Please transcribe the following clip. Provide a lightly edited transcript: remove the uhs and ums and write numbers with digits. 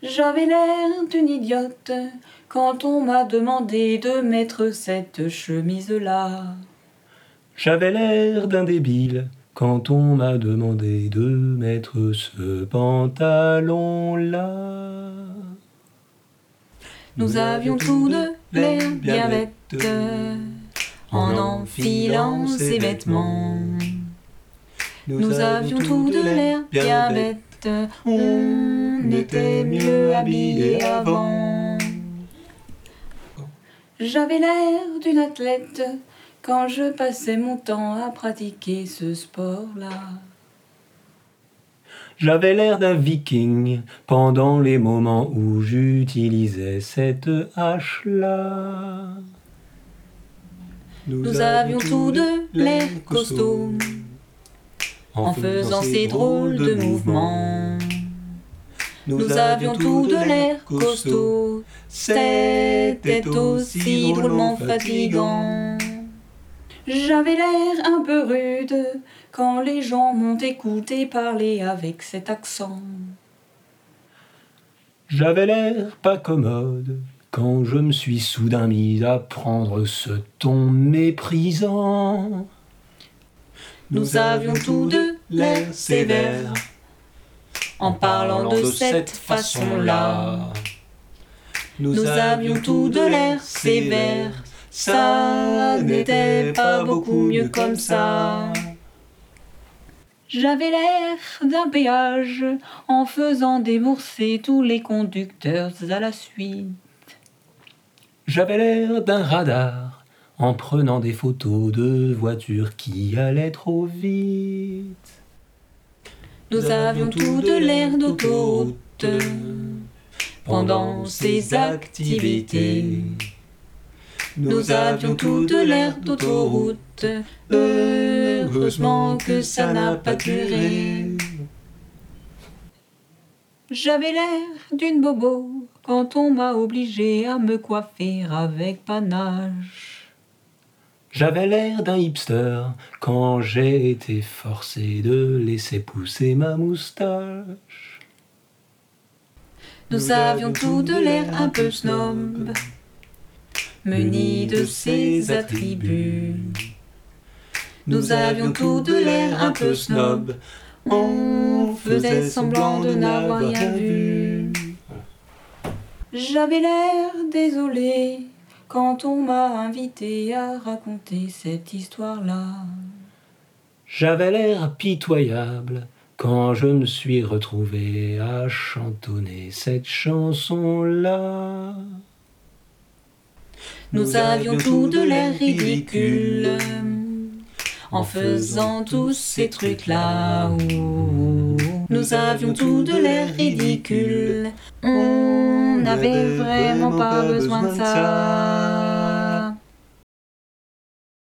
J'avais l'air d'une idiote quand on m'a demandé de mettre cette chemise-là. J'avais l'air d'un débile quand on m'a demandé de mettre ce pantalon-là. Nous avions tous deux l'air bien bêtes en enfilant ces vêtements. Nous avions tous deux l'air bien bêtes, on était mieux habillés avant. J'avais l'air d'une athlète quand je passais mon temps à pratiquer ce sport-là. J'avais l'air d'un viking pendant les moments où j'utilisais cette hache-là. Nous avions tous deux l'air costauds en faisant ces drôles de mouvements. Nous avions tous deux l'air costauds, c'était aussi drôlement fatigant. J'avais l'air un peu rude quand les gens m'ont écouté parler avec cet accent. J'avais l'air pas commode quand je me suis soudain mis à prendre ce ton méprisant. Nous avions tous deux l'air sévère en parlant de cette façon-là. Nous avions tous deux l'air sévère, ça n'était pas beaucoup mieux comme ça. J'avais l'air d'un péage en faisant débourser tous les conducteurs à la suite. J'avais l'air d'un radar en prenant des photos de voitures qui allaient trop vite. Nous avions tous deux l'air d'autoroute pendant ces activités. Nous avions tous deux l'air d'autoroute, heureusement que ça n'a pas duré. J'avais l'air d'une bobo quand on m'a obligé à me coiffer avec panache. J'avais l'air d'un hipster quand j'ai été forcé de laisser pousser ma moustache. Nous avions tous deux l'air un peu snob, munis de ces attributs. Nous avions tous deux l'air un peu snob, on faisait semblant de n'avoir rien vu. J'avais l'air désolé quand on m'a invité à raconter cette histoire-là. J'avais l'air pitoyable quand je me suis retrouvé à chantonner cette chanson-là. Nous avions tous deux l'air ridicules en faisant tous ces trucs-là. Nous avions tous deux l'air ridicules, on n'avait vraiment pas besoin de ça.